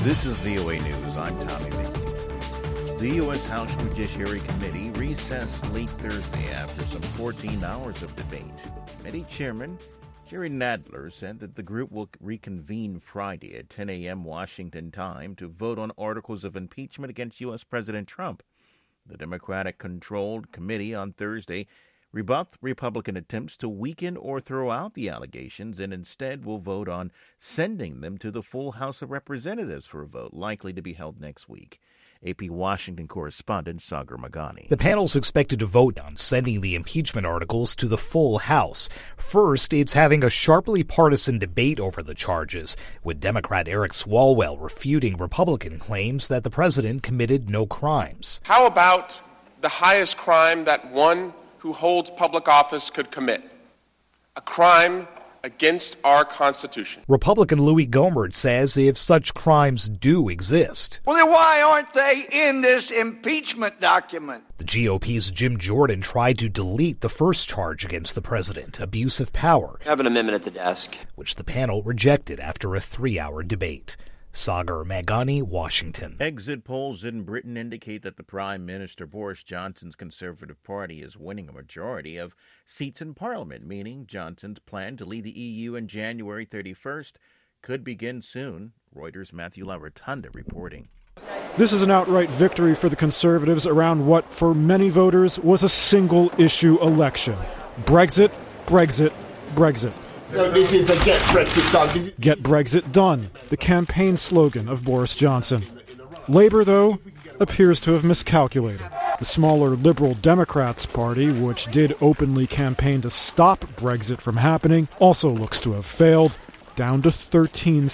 This is VOA News. I'm Tommy Mickey. The U.S. House Judiciary Committee recessed late Thursday after some 14 hours of debate. Committee Chairman Jerry Nadler said that the group will reconvene Friday at 10 a.m. Washington time to vote on articles of impeachment against U.S. President Trump. The Democratic-controlled committee on Thursday rebuffed Republican attempts to weaken or throw out the allegations and instead will vote on sending them to the full House of Representatives for a vote likely to be held next week. AP Washington correspondent Sagar Meghani. The panel's expected to vote on sending the impeachment articles to the full House. First, it's having a sharply partisan debate over the charges, with Democrat Eric Swalwell refuting Republican claims that the president committed no crimes. How about the highest crime that one who holds public office could commit? A crime against our Constitution. Republican Louis Gohmert says if such crimes do exist, well, then why aren't they in this impeachment document? The GOP's Jim Jordan tried to delete the first charge against the president, abuse of power. I have an amendment at the desk, which the panel rejected after a 3-hour debate. Sagar Meghani, Washington. Exit polls in Britain indicate that the Prime Minister Boris Johnson's Conservative Party is winning a majority of seats in Parliament, meaning Johnson's plan to lead the EU on January 31st could begin soon. Reuters' Matthew LaRotunda reporting. This is an outright victory for the Conservatives around what, for many voters, was a single-issue election. Brexit, Brexit, Brexit. No, this is the Get Brexit Done. Get Brexit Done, the campaign slogan of Boris Johnson. Labour, though, appears to have miscalculated. The smaller Liberal Democrats Party, which did openly campaign to stop Brexit from happening, also looks to have failed, down to 13